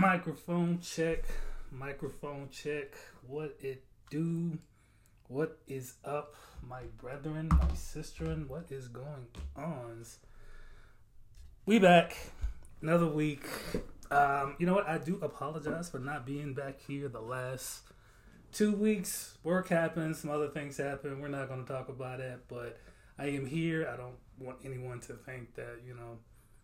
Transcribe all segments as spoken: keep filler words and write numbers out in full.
Microphone check, microphone check. What it do? What is up, my brethren, my sisterin? What is going on? We back, another week. Um, you know what? I do apologize for not being back here the last two weeks. Work happened, some other things happened. We're not going to talk about that, but I am here. I don't want anyone to think that, you know,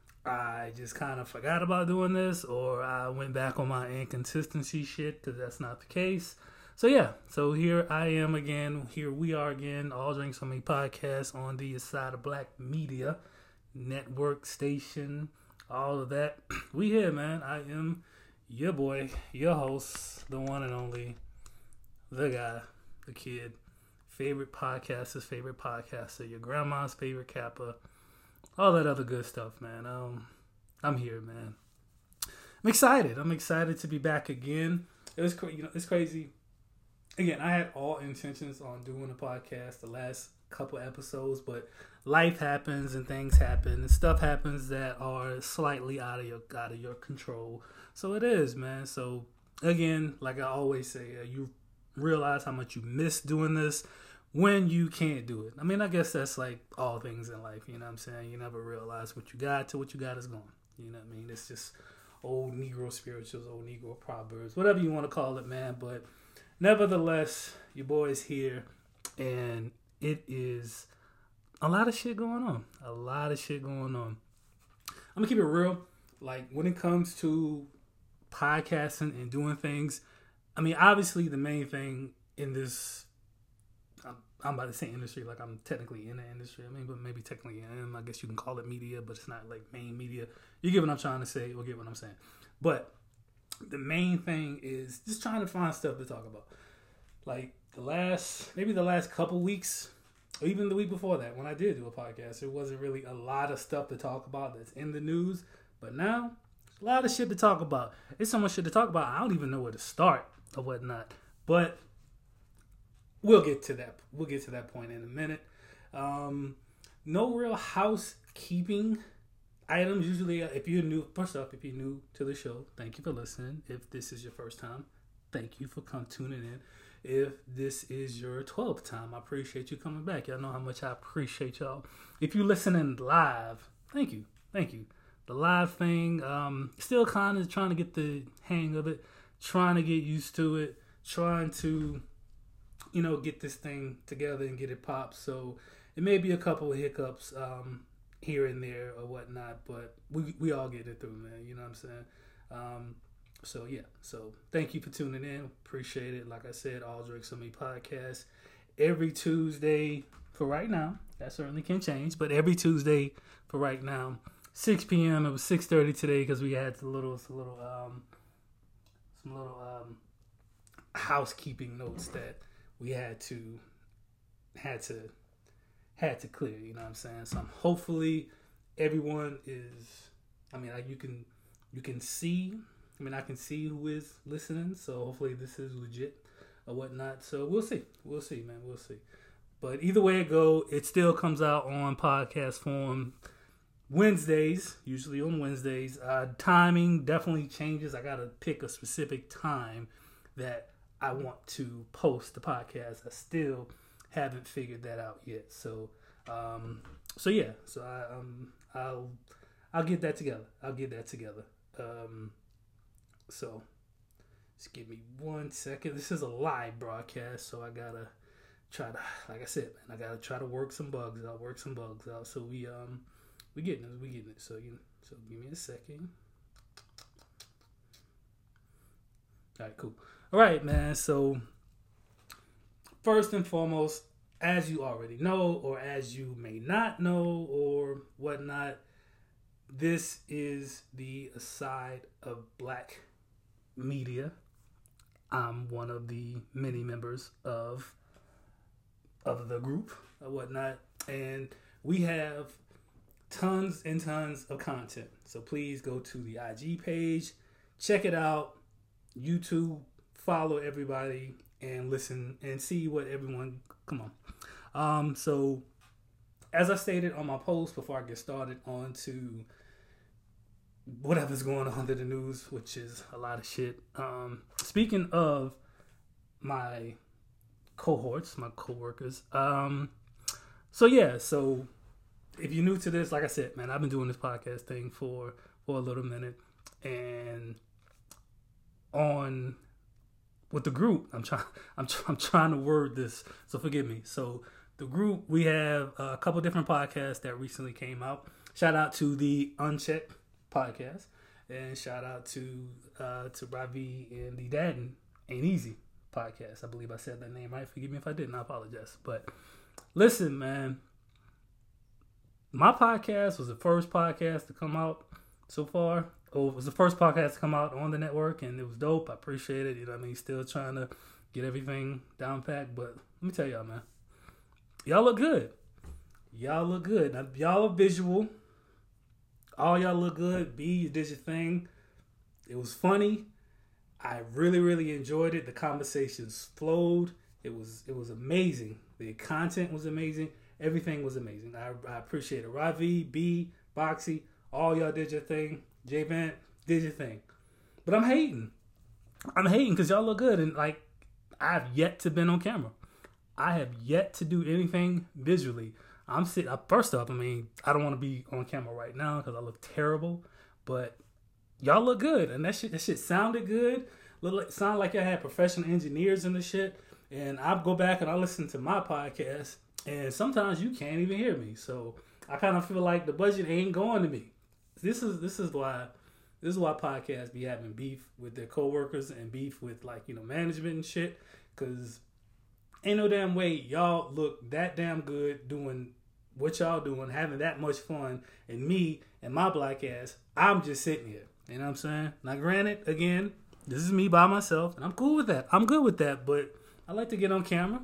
I just kind of forgot about doing this or I went back on my inconsistency shit, because that's not the case. So yeah, so here I am again. Here we are again. All Drinks on Me podcast on the Side of Black Media Network station, all of that. We here, man. I am your boy, your host, the one and only, the guy, the kid, favorite podcaster's favorite podcaster, your grandma's favorite Kappa. All that other good stuff, man. Um, I'm here, man. I'm excited. I'm excited to be back again. It was, you know, it's crazy. Again, I had all intentions on doing a podcast the last couple episodes, but life happens and things happen and stuff happens that are slightly out of your out of your control. So it is, man. So again, like I always say, uh, you realize how much you miss doing this when you can't do it. I mean, I guess that's like all things in life, you know what I'm saying? You never realize what you got till what you got is gone. You know what I mean? It's just old Negro spirituals, old Negro proverbs, whatever you want to call it, man. But nevertheless, your boy is here, and it is a lot of shit going on. A lot of shit going on. I'm going to keep it real. Like, when it comes to podcasting and doing things, I mean, obviously the main thing in this, I'm about to say industry, like I'm technically in the industry. I mean, but maybe technically I am. I guess you can call it media, but it's not like main media. You get what I'm trying to say, or get what I'm saying. But the main thing is just trying to find stuff to talk about. Like the last, maybe the last couple weeks, or even the week before that, when I did do a podcast, there wasn't really a lot of stuff to talk about that's in the news. But now, a lot of shit to talk about. It's so much shit to talk about, I don't even know where to start or whatnot. But We'll get to that. We'll get to that point in a minute. Um, no real housekeeping items. Usually, uh, if you're new, first off, if you're new to the show, thank you for listening. If this is your first time, thank you for come tuning in. If this is your twelfth time, I appreciate you coming back. Y'all know how much I appreciate y'all. If you're listening live, thank you, thank you. The live thing, um, still kind of trying to get the hang of it, trying to get used to it, trying to, you know, get this thing together and get it popped. So it may be a couple of hiccups um, here and there or whatnot, but we we all get it through, man. You know what I'm saying? Um, so yeah. So thank you for tuning in. Appreciate it. Like I said, All Drinks on Me podcast every Tuesday for right now. That certainly can change, but every Tuesday for right now, six p.m. It was six thirty today because we had a little, a little, um, some little um, housekeeping notes that we had to, had to, had to clear, you know what I'm saying? So I'm hopefully everyone is, I mean, like you can, you can see, I mean, I can see who is listening. So hopefully this is legit or whatnot. So we'll see. We'll see, man. We'll see. But either way it go, it still comes out on podcast form Wednesdays, usually on Wednesdays. Uh, timing definitely changes. I got to pick a specific time that I want to post the podcast. I still haven't figured that out yet. So, um, so yeah. So I, um, I'll, I'll get that together. I'll get that together. Um, so just give me one second. This is a live broadcast, so I gotta try to, like I said, man, I gotta try to work some bugs out. Work some bugs out. So we, um, we getting it. We getting it. So you, so give me a second. All right, cool. All right, man. So first and foremost, as you already know, or as you may not know, or whatnot, this is the Side of Black Media. I'm one of the many members of of the group or whatnot, and we have tons and tons of content. So please go to the I G page, check it out. YouTube, follow everybody and listen and see what everyone, come on. Um, so as I stated on my post before I get started on to whatever's going on in the news, which is a lot of shit. Um, speaking of my cohorts, my coworkers, um, so yeah, so if you're new to this, like I said, man, I've been doing this podcast thing for for a little minute, and on with the group, I'm trying, I'm I'm trying to word this, so forgive me. So the group, we have a couple different podcasts that recently came out. Shout out to the Unchecked podcast, and shout out to uh, to Ravi and the Dadden Ain't Easy podcast. I believe I said that name right. Forgive me if I didn't. I apologize. But listen, man, my podcast was the first podcast to come out so far. Oh, it was the first podcast to come out on the network, and it was dope. I appreciate it. You know what I mean? Still trying to get everything down packed, but let me tell y'all, man, y'all look good. Y'all look good. Now, y'all are visual. All y'all look good. B, you did your thing. It was funny. I really, really enjoyed it. The conversations flowed. It was it was amazing. The content was amazing. Everything was amazing. I, I appreciate it. Ravi, B, Boxy, all y'all did your thing. J-Vant did your thing. But I'm hating. I'm hating because y'all look good. And like, I've yet to been on camera. I have yet to do anything visually. I'm sitting, first off, I mean, I don't want to be on camera right now because I look terrible. But y'all look good. And that shit, that shit sounded good. Look like, sound like y'all had professional engineers and the shit. And I go back and I listen to my podcast. And sometimes you can't even hear me. So I kind of feel like the budget ain't going to me. This is this is why this is why podcasts be having beef with their coworkers and beef with, like, you know, management and shit. Cause ain't no damn way y'all look that damn good doing what y'all doing, having that much fun, and me and my black ass, I'm just sitting here. You know what I'm saying? Now granted, again, this is me by myself, and I'm cool with that. I'm good with that, but I like to get on camera.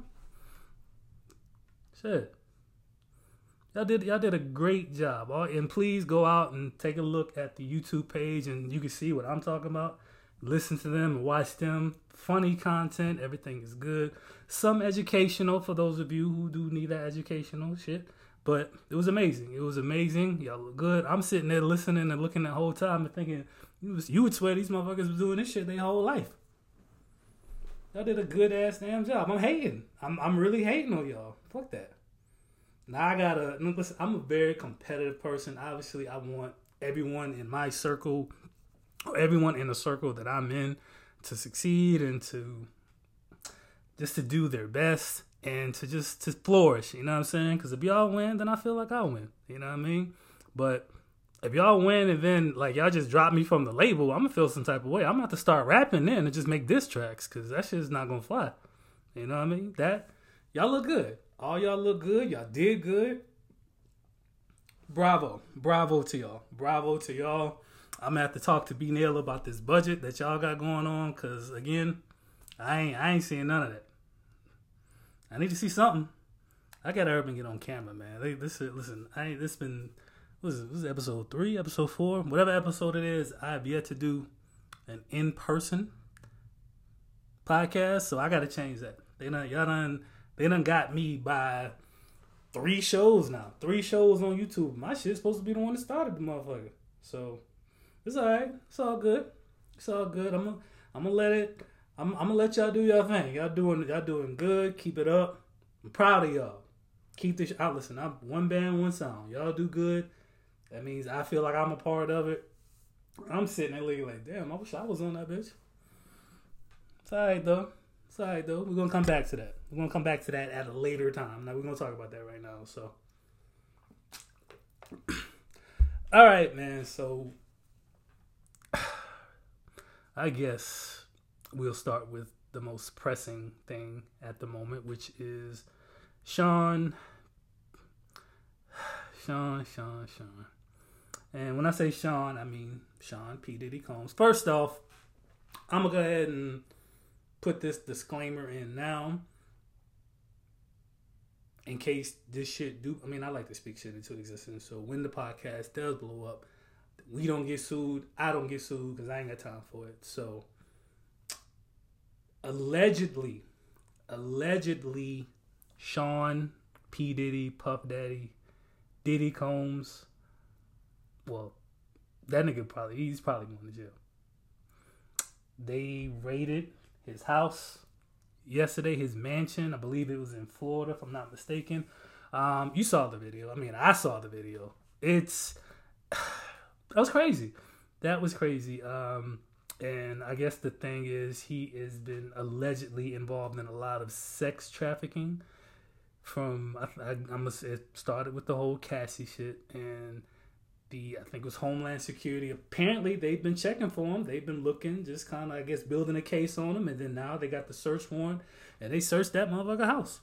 Shit. Y'all did y'all did a great job. And please go out and take a look at the YouTube page, and you can see what I'm talking about. Listen to them and watch them. Funny content. Everything is good. Some educational for those of you who do need that educational shit. But it was amazing. It was amazing. Y'all look good. I'm sitting there listening and looking the whole time and thinking, you would swear these motherfuckers was doing this shit their whole life. Y'all did a good ass damn job. I'm hating. I'm I'm really hating on y'all. Fuck that. Now I gotta listen. I'm a very competitive person. Obviously, I want everyone in my circle, or everyone in the circle that I'm in, to succeed and to just to do their best and to just to flourish. You know what I'm saying? Because if y'all win, then I feel like I'll win. You know what I mean? But if y'all win and then like y'all just drop me from the label, I'm gonna feel some type of way. I'm gonna have to start rapping then and just make diss tracks because that shit's not gonna fly. You know what I mean? That y'all look good. All y'all look good. Y'all did good. Bravo. Bravo to y'all. Bravo to y'all. I'm going to have to talk to B Nail about this budget that y'all got going on. Because, again, I ain't I ain't seeing none of that. I need to see something. I got to urban get on camera, man. They, this Listen, I ain't, this been, what is it? This is episode three, episode four. Whatever episode it is, I have yet to do an in-person podcast. So I got to change that. They done, y'all done... They done got me by three shows now. Three shows on YouTube. My shit's supposed to be the one that started the motherfucker. So, it's alright. It's all good. It's all good. I'm gonna I'm gonna let it, I'm, I'm gonna let y'all do y'all thing. Y'all doing, y'all doing good. Keep it up. I'm proud of y'all. Keep this out. Listen, I'm one band, one sound. Y'all do good. That means I feel like I'm a part of it. I'm sitting there looking like, damn, I wish I was on that bitch. It's alright, though. It's alright though. We're gonna come back to that. We're gonna come back to that at a later time. Now we're gonna talk about that right now. So, all right, man. So, I guess we'll start with the most pressing thing at the moment, which is Sean, Sean, Sean, Sean. And when I say Sean, I mean Sean P. Diddy Combs. First off, I'm gonna go ahead and put this disclaimer in now in case this shit do. I mean, I like to speak shit into existence. So when the podcast does blow up, we don't get sued. I don't get sued because I ain't got time for it. So allegedly, allegedly, Sean P. Diddy, Puff Daddy, Diddy Combs, well, that nigga probably, he's probably going to jail. They raided his house yesterday, his mansion. I believe it was in Florida, if I'm not mistaken. Um, you saw the video. I mean, I saw the video. It's, that was crazy. That was crazy. Um, and I guess the thing is, he has been allegedly involved in a lot of sex trafficking. From, I, I, I'm gonna say it started with the whole Cassie shit, and the, I think it was Homeland Security. Apparently, they've been checking for him. They've been looking, just kind of, I guess, building a case on him. And then now they got the search warrant, and they searched that motherfucker house.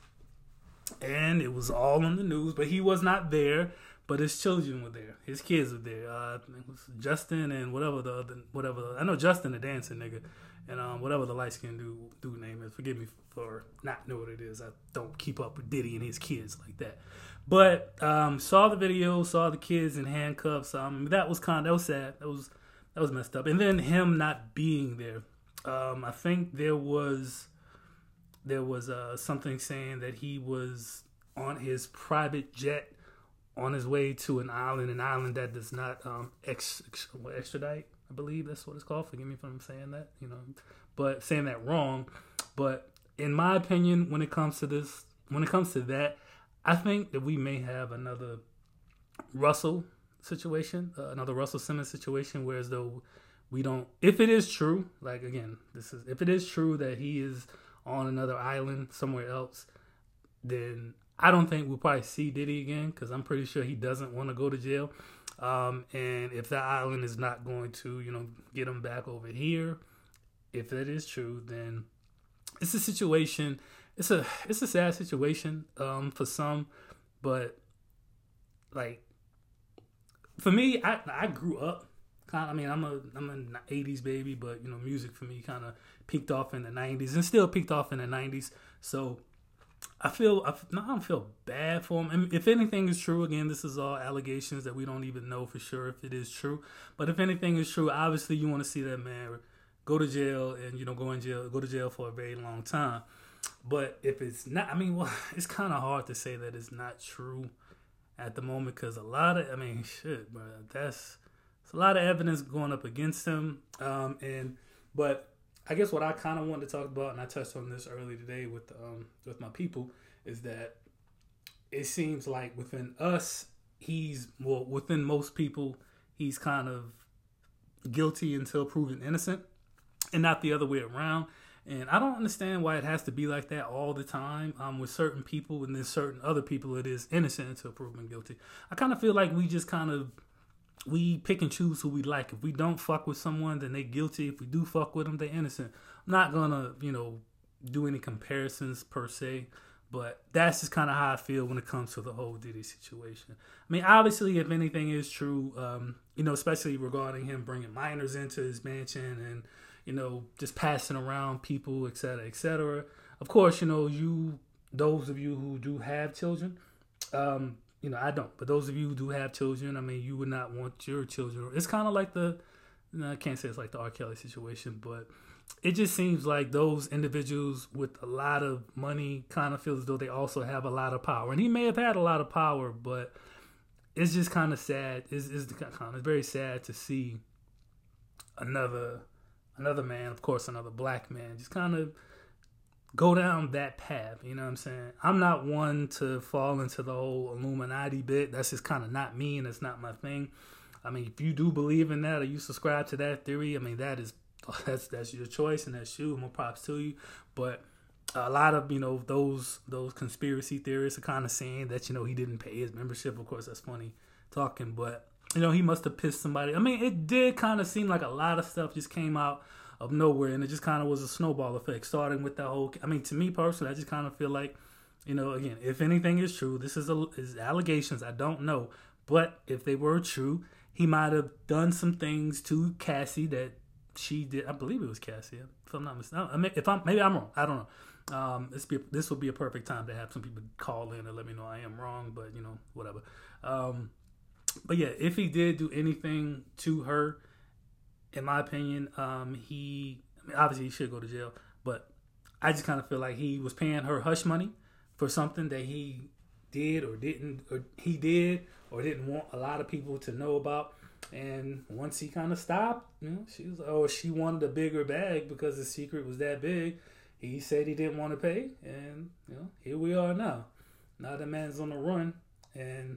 And it was all on the news, but he was not there. But his children were there. His kids were there. Uh, it was Justin and whatever the other, whatever. I know Justin, the dancing nigga, and um, whatever the light skinned dude, dude name is. Forgive me for not knowing what it is. I don't keep up with Diddy and his kids like that. But um, saw the video, saw the kids in handcuffs. Um, that was kind of, that was sad. That was that was messed up. And then him not being there. Um, I think there was there was uh, something saying that he was on his private jet on his way to an island, an island that does not um, ex, ex, extradite. I believe that's what it's called. Forgive me if I'm saying that, you know, but saying that wrong. But in my opinion, when it comes to this, when it comes to that, I think that we may have another Russell situation, uh, another Russell Simmons situation, whereas though we don't, if it is true, like again, this is, if it is true that he is on another island somewhere else, then I don't think we'll probably see Diddy again, because I'm pretty sure he doesn't want to go to jail. Um, and if that island is not going to, you know, get him back over here, if that is true, then it's a situation. It's a it's a sad situation um, for some, but like for me, I I grew up. Kind of, I mean, I'm a I'm an eighties baby, but you know, music for me kind of peaked off in the nineties and still peaked off in the nineties. So I feel, I, no, I don't feel bad for him. I mean, if anything is true, again, this is all allegations that we don't even know for sure if it is true. But if anything is true, obviously you want to see that man go to jail and, you know, go in jail, go to jail for a very long time. But if it's not, I mean, well, it's kind of hard to say that it's not true at the moment, because a lot of, I mean, shit, bro, that's, it's a lot of evidence going up against him. Um, and, but I guess what I kind of wanted to talk about, and I touched on this earlier today with um, with my people, is that it seems like within us, he's, well, within most people, he's kind of guilty until proven innocent, and not the other way around. And I don't understand why it has to be like that all the time um, with certain people, and then certain other people it is innocent until proven guilty. I kind of feel like we just kind of, we pick and choose who we like. If we don't fuck with someone, then they guilty. If we do fuck with them, they innocent. I'm not gonna, you know, do any comparisons per se, but that's just kind of how I feel when it comes to the whole Diddy situation. I mean, obviously, if anything is true, um, you know, especially regarding him bringing minors into his mansion and, you know, just passing around people, et cetera, et cetera. Of course, you know, you, those of you who do have children, um, you know, I don't. But those of you who do have children, I mean, you would not want your children. It's kind of like the, no, I can't say it's like the R. Kelly situation, but it just seems like those individuals with a lot of money kind of feel as though they also have a lot of power. And he may have had a lot of power, but it's just kind of sad. It's, it's kind of it's very sad to see another another man, of course, another black man, just kind of go down that path, you know what I'm saying? I'm not one to fall into the whole Illuminati bit. That's just kind of not me, and it's not my thing. I mean, if you do believe in that or you subscribe to that theory, I mean, that is that's that's your choice, and that's you. More props to you. But a lot of, you know, those those conspiracy theorists are kind of saying that, you know, he didn't pay his membership. Of course, that's funny talking, but you know, he must have pissed somebody. I mean, it did kind of seem like a lot of stuff just came out of nowhere, and it just kind of was a snowball effect, starting with that whole, I mean, to me personally, I just kind of feel like, you know, again, if anything is true, this is, a, is allegations, I don't know, but if they were true, he might have done some things to Cassie that she did, I believe it was Cassie, if I'm not mistaken, I mean, if I'm, maybe I'm wrong, I don't know, um, this, be, this will be a perfect time to have some people call in and let me know I am wrong, but, you know, whatever, um, but yeah, if he did do anything to her, in my opinion, um, he, I mean, obviously he should go to jail, but I just kind of feel like he was paying her hush money for something that he did or didn't, or he did or didn't want a lot of people to know about. And once he kind of stopped, you know, she was like, oh, she wanted a bigger bag because the secret was that big. He said he didn't want to pay, and you know, here we are now. Now the man's on the run, and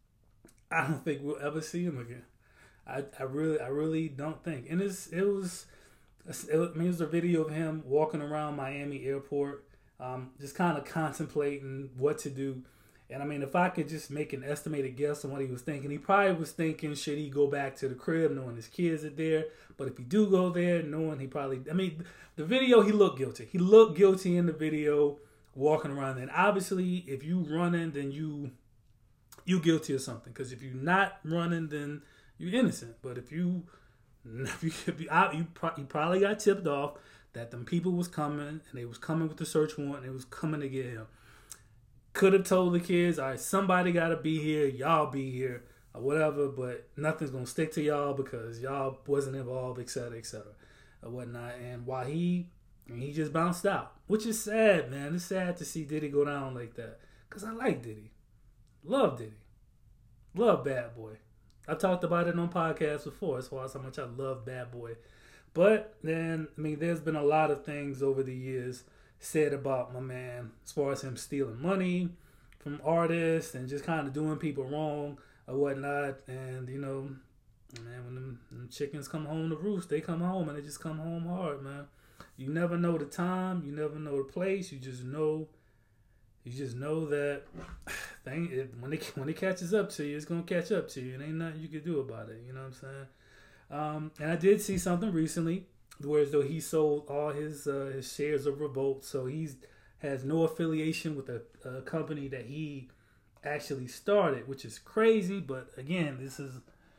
I don't think we'll ever see him again. I, I really I really don't think. And it's it was it, I mean, it was a video of him walking around Miami airport, um, just kind of contemplating what to do. And I mean, if I could just make an estimated guess on what he was thinking, he probably was thinking, should he go back to the crib knowing his kids are there? But if he do go there, knowing he probably, I mean, the video, he looked guilty. He looked guilty in the video walking around. And obviously, if you running, then you you guilty of something. Because if you're not running, then you're innocent. But if you, if you, if you, you, you probably got tipped off that them people was coming, and they was coming with the search warrant, and they was coming to get him. Could have told the kids, all right, somebody got to be here, y'all be here, or whatever, but nothing's going to stick to y'all because y'all wasn't involved, et cetera, et cetera, or whatnot. And while he, and he just bounced out, which is sad, man. It's sad to see Diddy go down like that because I like Diddy. Love Diddy. Love Bad Boy. I talked about it on podcasts before as far as how much I love Bad Boy. But then, I mean, there's been a lot of things over the years said about my man as far as him stealing money from artists and just kind of doing people wrong or whatnot. And, you know, man, when them, them chickens come home to roost, they come home and they just come home hard, man. You never know the time. You never know the place. You just know, you just know that thing, it, when, it, when it catches up to you, it's going to catch up to you. And ain't nothing you can do about it. You know what I'm saying? Um, and I did see something recently whereas though he sold all his uh, his shares of Revolt, so he's has no affiliation with a, a company that he actually started, which is crazy. But again, this is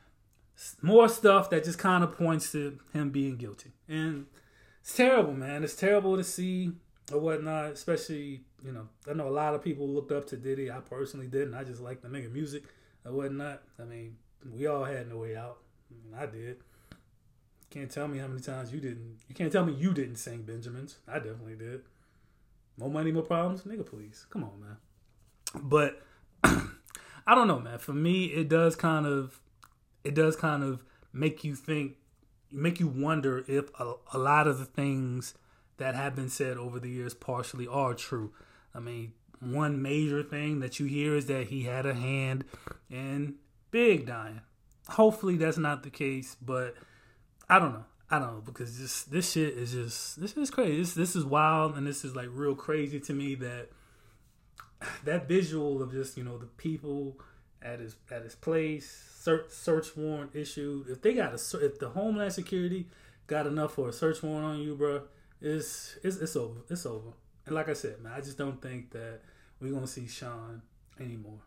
more stuff that just kind of points to him being guilty, and it's terrible, man. It's terrible to see or whatnot. Especially, you know, I know a lot of people looked up to Diddy. I personally didn't. I just like to make music or whatnot. I mean, we all had no way out. I mean, I did. Can't tell me how many times you didn't. You can't tell me you didn't sing Benjamins. I definitely did. More money, more problems, nigga. Please, come on, man. But I don't know, man. For me, it does kind of, it does kind of make you think, make you wonder if a, a lot of the things that have been said over the years partially are true. I mean, one major thing that you hear is that he had a hand in Big dying. Hopefully, that's not the case, but I don't know. I don't know, because this this shit is just, this is crazy. This this is wild, and this is like real crazy to me that that visual of just, you know, the people at his at his place, search search warrant issued. If they got a, if the Homeland Security got enough for a search warrant on you, bro, it's it's it's over. It's over. And like I said, man, I just don't think that we're gonna see Sean anymore.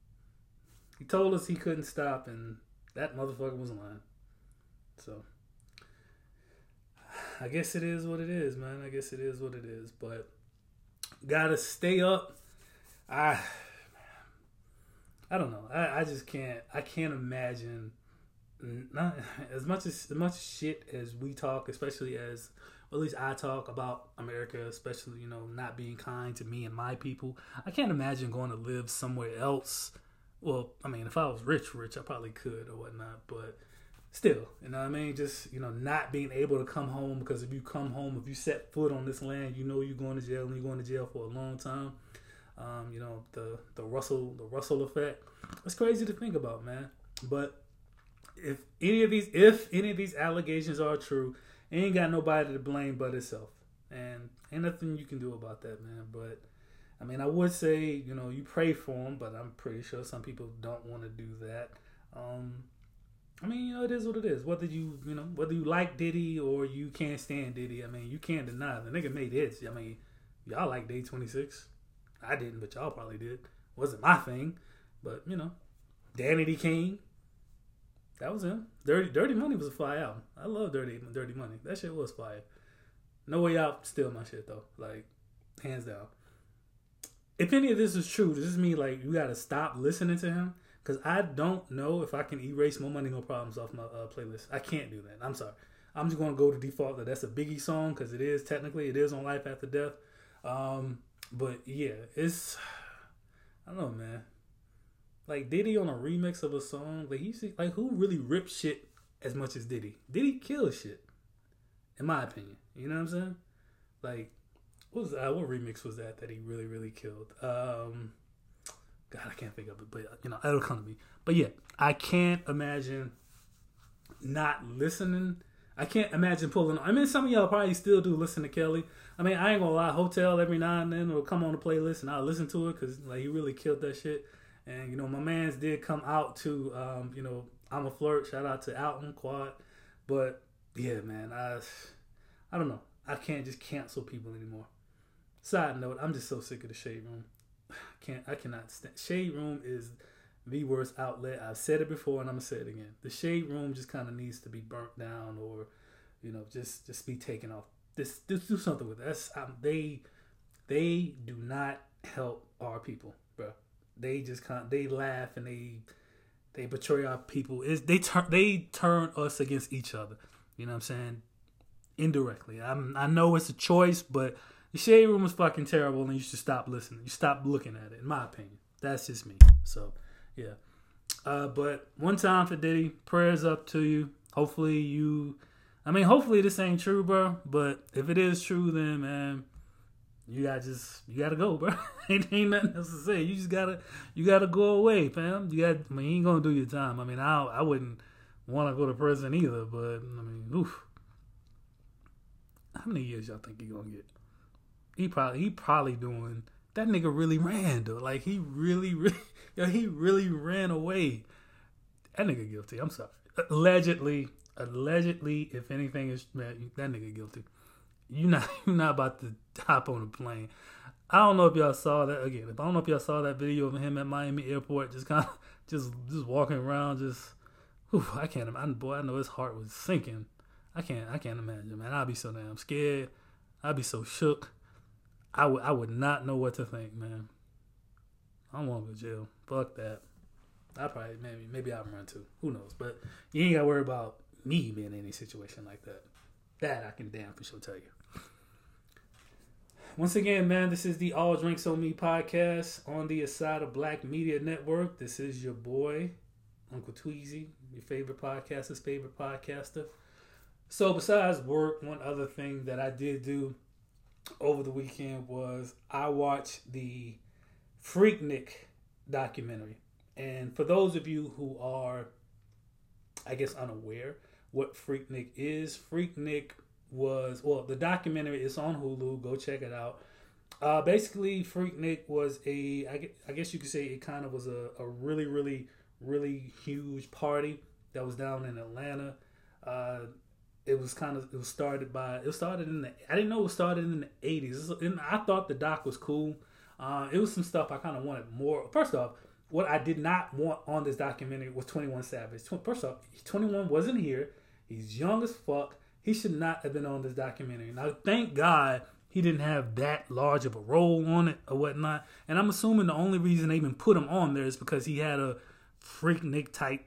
He told us he couldn't stop, and that motherfucker was lying. So I guess it is what it is, man. I guess it is what it is. But gotta stay up. I I don't know. I, I just can't I can't imagine not as much as, as much shit as we talk, especially as, or at least I talk about America, especially, you know, not being kind to me and my people. I can't imagine going to live somewhere else. Well, I mean, if I was rich, rich, I probably could or whatnot, but still, you know what I mean? Just, you know, not being able to come home, because if you come home, if you set foot on this land, you know you're going to jail, and you're going to jail for a long time. Um, you know, the the Russell the Russell effect. It's crazy to think about, man. But if any of these if any of these allegations are true, ain't got nobody to blame but itself, and ain't nothing you can do about that, man. But I mean, I would say, you know, you pray for him, but I'm pretty sure some people don't want to do that. Um, I mean, you know, it is what it is. Whether you, you know, whether you like Diddy or you can't stand Diddy, I mean, you can't deny the nigga made hits. I mean, y'all like Day twenty-six. I didn't, but y'all probably did. Wasn't my thing, but you know, Danity Kane. That was him. Dirty Dirty Money was a fire album. I love Dirty Dirty Money. That shit was fire. No Way Out, still my shit though. Like, hands down. If any of this is true, does this mean like you gotta stop listening to him? Because I don't know if I can erase More Money, No Problems off my uh, playlist. I can't do that. I'm sorry. I'm just gonna go to default that that's a Biggie song, because it is technically it is on Life After Death. Um, but yeah, it's I don't know, man. like Diddy on a remix of a song. Like you see, like who really rips shit as much as Diddy? Diddy kills shit, in my opinion. You know what I'm saying? Like, what was uh, what remix was that that he really really killed? Um, God, I can't think of it, but you know, it'll come to me. But yeah, I can't imagine not listening. I can't imagine pulling. I mean, some of y'all probably still do listen to Kelly. I mean, I ain't gonna lie. Hotel every now and then will come on the playlist, and I'll listen to it because like he really killed that shit. And you know, my man's did come out to, um, you know, I'm a Flirt. Shout out to Alton Quad. But yeah, man, I, I don't know. I can't just cancel people anymore. Side note, I'm just so sick of the Shade Room. I can't. I cannot stand. Shade Room is the worst outlet. I've said it before, and I'm gonna say it again. The Shade Room just kind of needs to be burnt down, or you know, just just be taken off. Just, just do something with it. That's um, they they do not help our people, bro. They just can't. They laugh and they they betray our people. Is they turn they turn us against each other. You know what I'm saying? Indirectly. I'm, I know it's a choice, but the Shade Room is fucking terrible, and you should stop listening. You stop looking at it, in my opinion. That's just me. So, yeah. Uh, but one time for Diddy, prayers up to you. Hopefully you, I mean, hopefully this ain't true, bro. But if it is true, then, man, you gotta just, you gotta go, bro. ain't, ain't nothing else to say. You just gotta, you gotta go away, fam. You got, I mean, you ain't gonna do your time. I mean, I, I wouldn't want to go to prison either, but, I mean, oof. How many years y'all think he gonna get? He probably he probably doing that. Nigga really ran though. Like he really, really, yo, he really ran away. That nigga guilty. I'm sorry. Allegedly, allegedly, if anything is man, that nigga guilty. You not you not about to hop on a plane. I don't know if y'all saw that again. If I don't know if y'all saw that video of him at Miami Airport, just kind of just just walking around, just. Whew, I can't imagine. Boy, I know his heart was sinking. I can't. I can't imagine, man. I'd be so damn scared. I'd be so shook. I would. I would not know what to think, man. I don't want to go to jail. Fuck that. I probably maybe maybe I'll run too. Who knows? But you ain't got to worry about me being in any situation like that. That I can damn for sure tell you. Once again, man, this is the All Drinks on Me podcast on the Asada Black Media Network. This is your boy, Uncle Tweezy, your favorite podcaster's favorite podcaster. So besides work, one other thing that I did do over the weekend was I watched the Freaknik documentary. And for those of you who are, I guess, unaware what Freaknik is, Freaknik was, well, the documentary is on Hulu. Go check it out. Uh, basically, Freaknik was a, I guess you could say it kind of was a, a really, really, really huge party that was down in Atlanta. Uh, It was kind of, it was started by, it was started in the, I didn't know it was started in the eighties. And I thought the doc was cool. Uh, it was some stuff I kind of wanted more. First off, what I did not want on this documentary was twenty-one Savage. First off, twenty-one wasn't here. He's young as fuck. He should not have been on this documentary. Now, thank God he didn't have that large of a role on it or whatnot. And I'm assuming the only reason they even put him on there is because he had a Freaknik type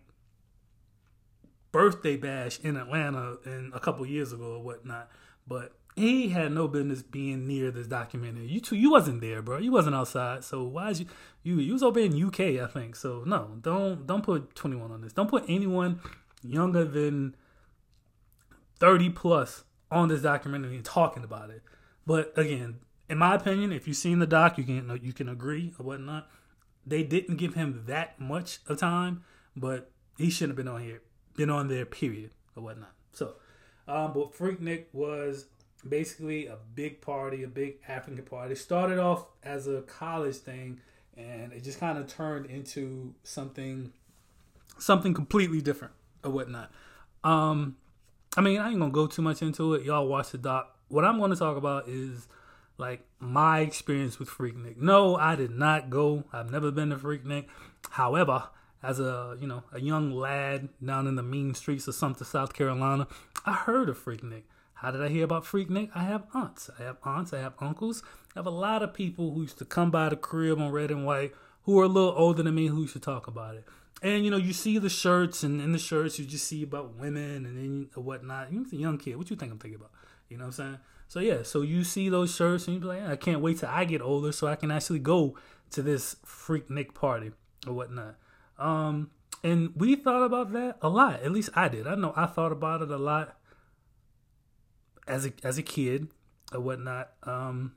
birthday bash in Atlanta in a couple years ago or whatnot, but he had no business being near this documentary. You two, you wasn't there, bro. You wasn't outside. So why is you you you was over in U K, I think. So no, don't don't put twenty-one on this. Don't put anyone younger than thirty plus on this documentary and talking about it. But again, in my opinion, if you've seen the doc, you can you can agree or whatnot. They didn't give him that much of time, but he shouldn't have been on here. Been on there, period, or whatnot. So, um, but Freaknik was basically a big party, a big African party. It started off as a college thing, and it just kind of turned into something, something completely different, or whatnot. Um, I mean, I ain't gonna go too much into it. Y'all watch the doc. What I'm going to talk about is like my experience with Freaknik. No, I did not go. I've never been to Freaknik. However, as a, you know, a young lad down in the mean streets of Sumter, South Carolina, I heard of Freaknik. How did I hear about Freaknik? I have aunts. I have aunts. I have uncles. I have a lot of people who used to come by the crib on Red and White who are a little older than me who used to talk about it. And, you know, you see the shirts, and in the shirts you just see about women and then whatnot. You're a young kid. What you think I'm thinking about? You know what I'm saying? So, yeah, so you see those shirts and you be like, I can't wait till I get older so I can actually go to this Freaknik party or whatnot. Um, and we thought about that a lot. At least I did. I know I thought about it a lot as a as a kid or whatnot. Um,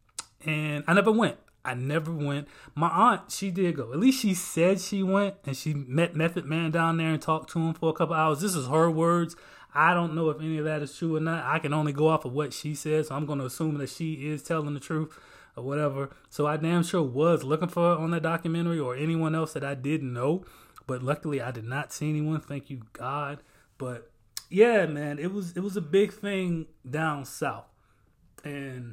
and I never went. I never went. My aunt, she did go. At least she said she went, and she met Method Man down there and talked to him for a couple hours. This is her words. I don't know if any of that is true or not. I can only go off of what she said, so I'm going to assume that she is telling the truth or whatever. So I damn sure was looking for her on that documentary or anyone else that I didn't know. But luckily, I did not see anyone. Thank you, God. But yeah, man, it was it was a big thing down south, and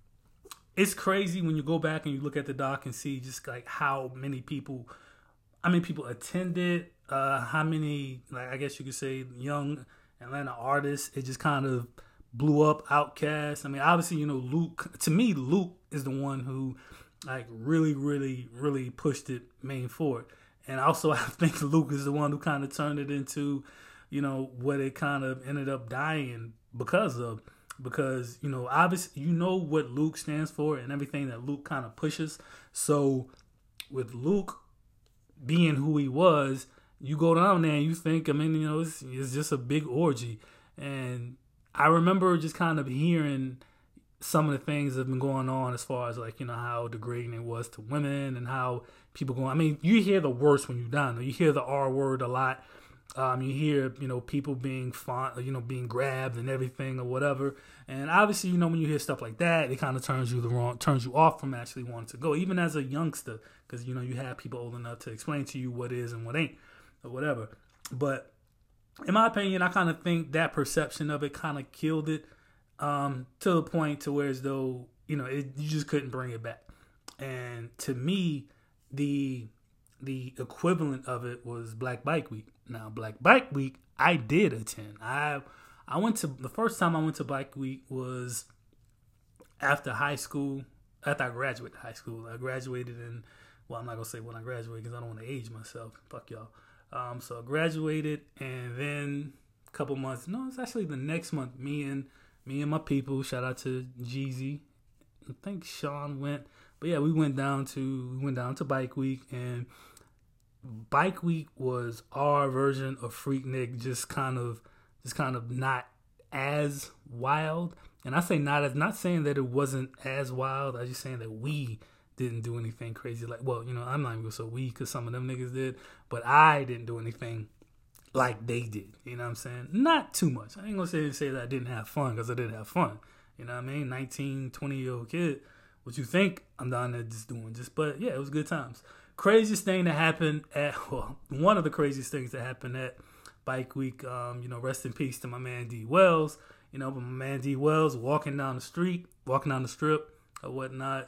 it's crazy when you go back and you look at the doc and see just like how many people, how many people attended, uh, how many, like I guess you could say, young Atlanta artists. It just kind of blew up. Outkast. I mean, obviously, you know, Luke. To me, Luke is the one who, like, really, really, really pushed it main forward. And also, I think Luke is the one who kind of turned it into, you know, what it kind of ended up dying because of. Because, you know, obviously, you know what Luke stands for and everything that Luke kind of pushes. So, with Luke being who he was, you go down there and you think, I mean, you know, it's, it's just a big orgy. And I remember just kind of hearing some of the things that have been going on as far as, like, you know, how degrading it was to women and how people go. I mean, you hear the worst when you're down there. You hear the R word a lot. Um, you hear, you know, people being font, you know, being grabbed and everything or whatever. And obviously, you know, when you hear stuff like that, it kind of turns you the wrong, turns you off from actually wanting to go, even as a youngster, because, you know, you have people old enough to explain to you what is and what ain't or whatever. But in my opinion, I kind of think that perception of it kind of killed it, um, to the point to where as though, you know, it, you just couldn't bring it back. And to me, the the equivalent of it was Black Bike Week. Now, Black Bike Week, I did attend. I I went to, the first time I went to Bike Week was after high school, after I graduated high school. I graduated in, well, I'm not going to say when I graduated because I don't want to age myself. Fuck y'all. Um, so I graduated, and then a couple months, no, it's actually the next month, me and me and my people, shout out to Jeezy. I think Sean went, but yeah, we went down to, we went down to Bike Week, and Bike Week was our version of Freaknik, just kind of, just kind of not as wild. And I say not as, not saying that it wasn't as wild. I'm just saying that we didn't do anything crazy. Like, well, you know, I'm not even gonna say we, because some of them niggas did, but I didn't do anything like they did. You know what I'm saying? Not too much. I ain't gonna say say that I didn't have fun, because I did have fun. You know what I mean? nineteen, twenty year old kid. What you think I'm down there just doing? Just, but yeah, it was good times. Craziest thing that happened at, well, one of the craziest things that happened at Bike Week, um, you know, rest in peace to my man D Wells. You know, but my man D Wells walking down the street, walking down the strip or whatnot,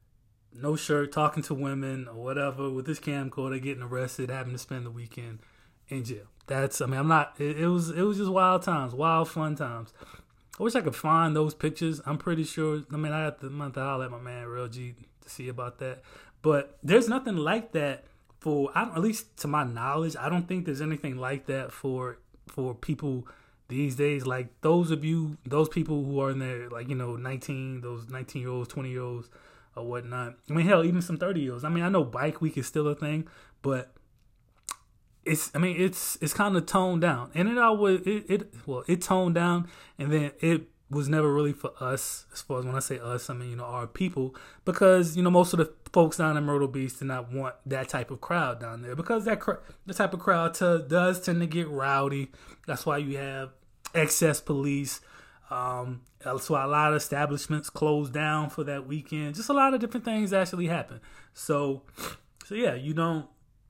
no shirt, talking to women or whatever with his camcorder, getting arrested, having to spend the weekend in jail. That's, I mean, I'm not, it, it was, it was just wild times, wild fun times. I wish I could find those pictures. I'm pretty sure, I mean, I have to, I'm going to holler at my man Real G to see about that. But there's nothing like that for, I don't, at least to my knowledge, I don't think there's anything like that for for people these days. Like those of you, those people who are in there, like, you know, nineteen, those nineteen year olds, twenty year olds or whatnot. I mean, hell, even some thirty year olds. I mean, I know Bike Week is still a thing, but it's, I mean, it's it's kind of toned down. And it always, it, it, well, it toned down, and then it was never really for us, as far as when I say us, I mean, you know, our people, because, you know, most of the folks down in Myrtle Beach did not want that type of crowd down there, because that cr- the type of crowd t- does tend to get rowdy. That's why you have excess police. Um, that's why a lot of establishments close down for that weekend. Just a lot of different things actually happen. So, so yeah, you don't,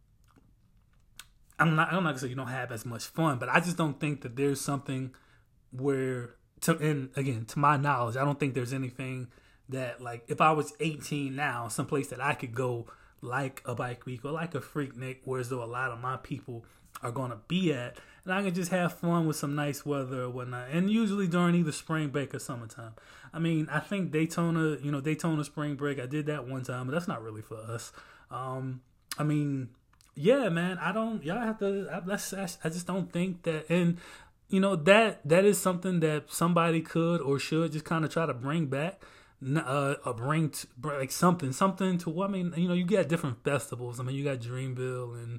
I'm not, I'm not gonna say you don't have as much fun, but I just don't think that there's something where, To, and again, to my knowledge, I don't think there's anything that, like, if I was eighteen now, someplace that I could go like a Bike Week or like a Freaknik, whereas though a lot of my people are going to be at, and I can just have fun with some nice weather or whatnot, and usually during either spring break or summertime. I mean, I think Daytona, you know, Daytona spring break, I did that one time, but that's not really for us. Um, I mean, yeah, man, I don't, y'all have to, I, that's, I just don't think that, and you know, that that is something that somebody could or should just kind of try to bring back, uh, or bring to, like something, something to. I mean, you know, you got different festivals. I mean, you got Dreamville and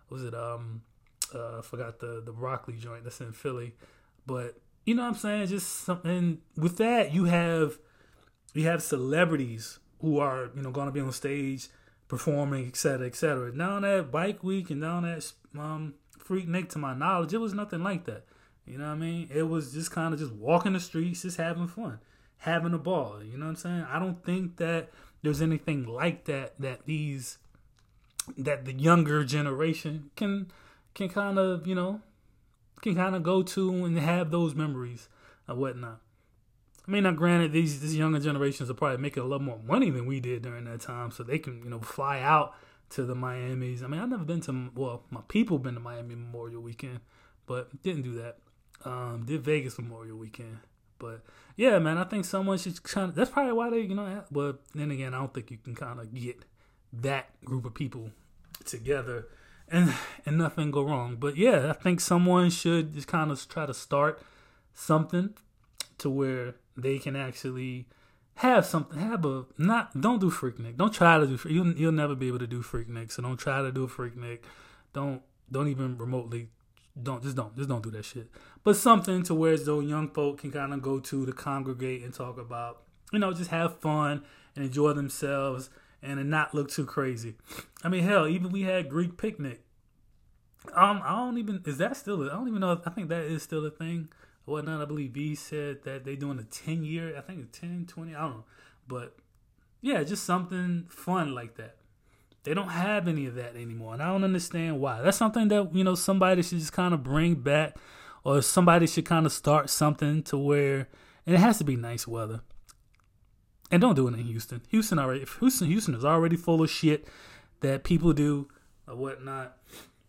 was it um uh I forgot the the broccoli joint that's in Philly. But you know what I'm saying? Just something with that, you have you have celebrities who are, you know, gonna be on stage performing, et cetera, et cetera. Down at Bike Week and down at um Freaknik, to my knowledge, it was nothing like that. You know what I mean? It was just kind of just walking the streets, just having fun, having a ball. You know what I'm saying? I don't think that there's anything like that that these that the younger generation can can kind of, you know, can kind of go to and have those memories and whatnot. I mean, now granted, these these younger generations are probably making a lot more money than we did during that time, so they can, you know, fly out to the Miamis. I mean, I've never been to, well, my people been to Miami Memorial Weekend, but didn't do that. Um, did Vegas Memorial Weekend. But yeah, man, I think someone should kind of, that's probably why they, you know, but then again, I don't think you can kind of get that group of people together and and nothing go wrong. But yeah, I think someone should just kind of try to start something to where they can actually have something, have a, not, don't do Freaknik. Don't try to do, you'll, you'll never be able to do Freaknik, so don't try to do a Freaknik. Don't, don't even remotely, don't, just don't, just don't do that shit. But something to where those young folk can kind of go to, to congregate and talk about, you know, just have fun and enjoy themselves and not look too crazy. I mean, hell, even we had Greek Picnic. Um, I don't even, is that still, a, I don't even know, if, I think that is still a thing. Whatnot, I believe V said that they doing a ten year, I think it's ten, twenty, I don't know. But yeah, just something fun like that. They don't have any of that anymore, and I don't understand why. That's something that, you know, somebody should just kind of bring back, or somebody should kind of start something to where, and it has to be nice weather. And don't do it in Houston. Houston already, Houston, Houston is already full of shit that people do or whatnot.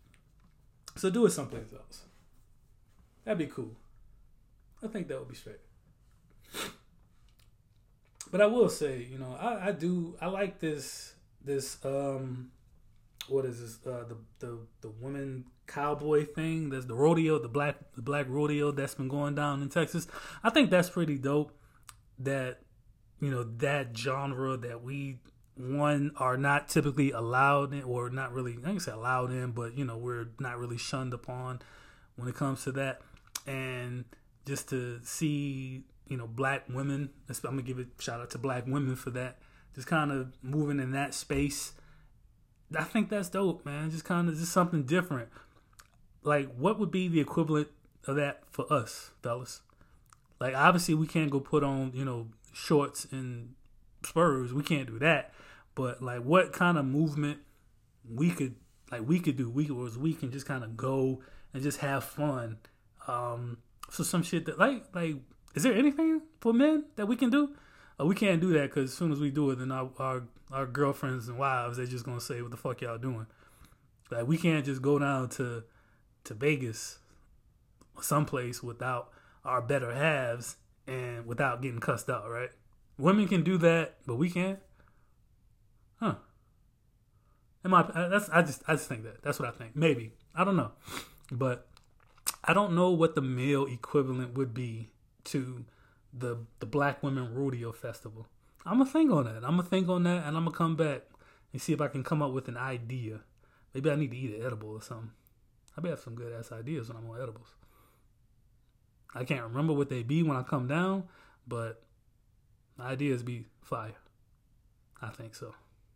So do it someplace else. That'd be cool. I think that would be straight. But I will say, you know, I, I do, I like this, this, um, what is this, uh, the, the, the women cowboy thing. That's the rodeo, the black, the black rodeo that's been going down in Texas. I think that's pretty dope that, you know, that genre that we, one, are not typically allowed in, or not really, I can say allowed in, but, you know, we're not really shunned upon when it comes to that. And just to see, you know, black women, I'm going to give a shout out to black women for that, just kind of moving in that space. I think that's dope, man. Just kind of just something different. Like, what would be the equivalent of that for us, fellas? Like, obviously, we can't go put on, you know, shorts and spurs. We can't do that. But, like, what kind of movement we could, like, we could do, we could, or we can just kind of go and just have fun. Um, So some shit that, like, like, is there anything for men that we can do? Uh, we can't do that because as soon as we do it, then our, our our girlfriends and wives, they're just going to say, what the fuck y'all doing? Like, we can't just go down to to Vegas or someplace without our better halves and without getting cussed out, right? Women can do that, but we can't? Huh. Am I, that's, I just I just think that. That's what I think. Maybe. I don't know. But I don't know what the male equivalent would be to the the Black Women Rodeo Festival. I'm gonna think on that. I'm gonna think on that, and I'm gonna come back and see if I can come up with an idea. Maybe I need to eat an edible or something. I bet have some good ass ideas when I'm on edibles. I can't remember what they be when I come down, but ideas be fire. I think so.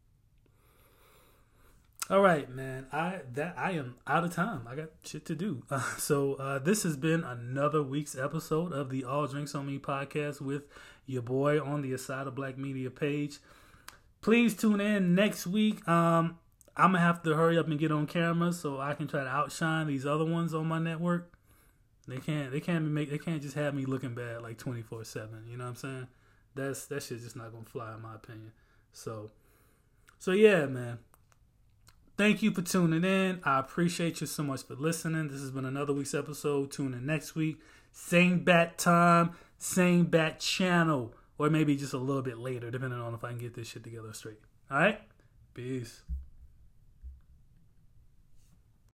All right, man. I that I am out of time. I got shit to do. Uh, so uh, this has been another week's episode of the All Drinks on Me podcast with your boy on the Asada Black Media page. Please tune in next week. Um, I'm gonna have to hurry up and get on camera so I can try to outshine these other ones on my network. They can't. They can't make. They can't just have me looking bad like twenty-four seven. You know what I'm saying? That's that shit's just not gonna fly in my opinion. So, so yeah, man. Thank you for tuning in. I appreciate you so much for listening. This has been another week's episode. Tune in next week. Same bat time, same bat channel. Or maybe just a little bit later, depending on if I can get this shit together straight. All right? Peace.